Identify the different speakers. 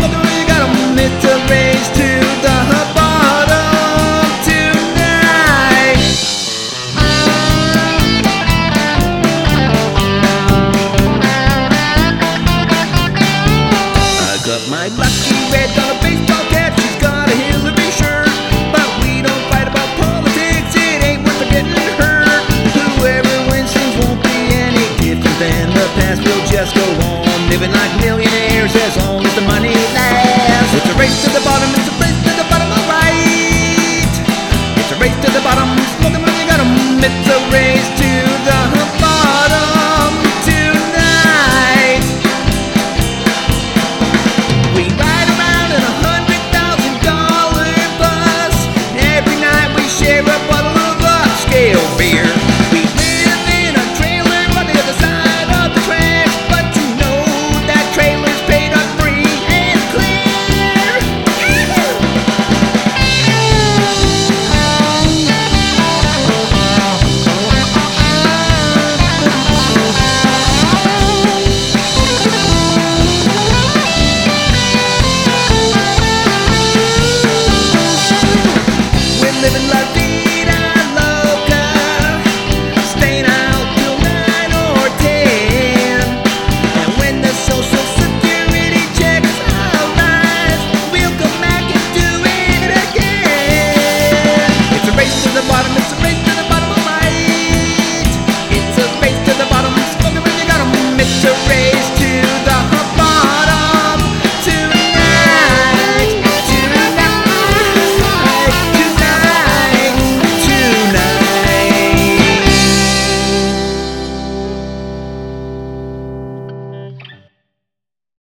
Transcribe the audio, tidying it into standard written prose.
Speaker 1: We got a mid-to-raise to the bottom tonight. I got my lucky red dollar baseball cap. She's got a Hillary shirt, but we don't fight about politics. It ain't worth getting hurt. Whoever wins things won't be any different than the past. We'll just go on living like millionaires as long as the money lasts.